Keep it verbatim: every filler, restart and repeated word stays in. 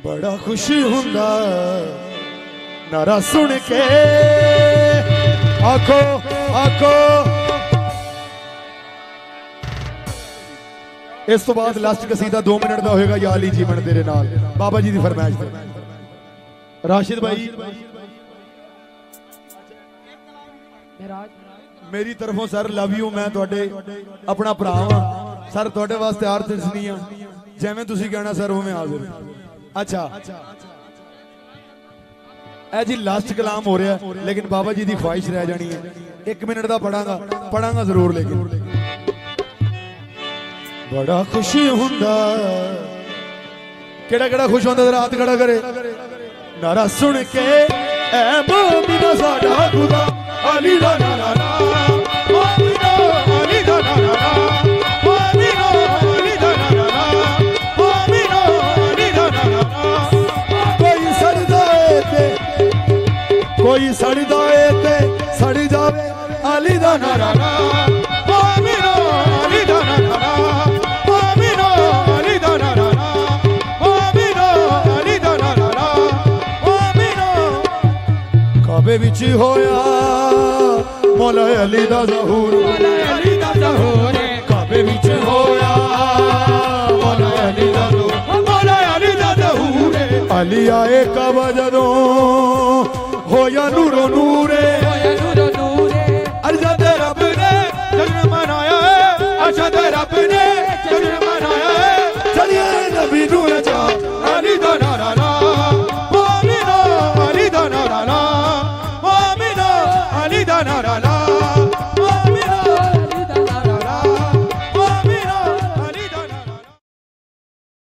बड़ा खुशी हुंदा नारा सुन के आखो आखो। इस तो बाद लास्ट कसीदा दो मिनट का होएगा या अली जीवन तेरे नाल बाबा जी की फरमाइश ते। राशिद भाई मेरी तरफों सर लव यू, मैं तुहाडे अपना भरा हां सर, तुहाडे वास्ते आरत सुनी आ जिवें तुसीं कहना सर उवें हाजिर। अच्छा ए जी लास्ट कलाम हो रहा है, लेकिन बाबा जी की ख्वाहिश रह जानी है, एक मिनट का पढ़ांगा पढ़ांगा जरूर। लेकिन बड़ा खुशी हुंदा केड़ा केड़ा खुश होंदा रात खड़ा करे नारा सुन के ऐ मोमिना साडा खुदा अली दा नारा मोमिना अली दा नारा मोमिना अली दा नारा मोमिना अली दा नारा। कोई सड़दा है ते कोई सड़दा है ते सड़ जावे अली दा नारा मोमिना अली दा नारा मोमिना अली दा नारा मोमिना अली दा नारा मोमिना। काबे विच होया मौला अली दा ज़हूर, मौला अली दा ज़हूर, काबे विच होया मौला अली दा ज़हूर, मौला अली दा ज़हूर। अली आए काबा जदों होया नूरो नूरे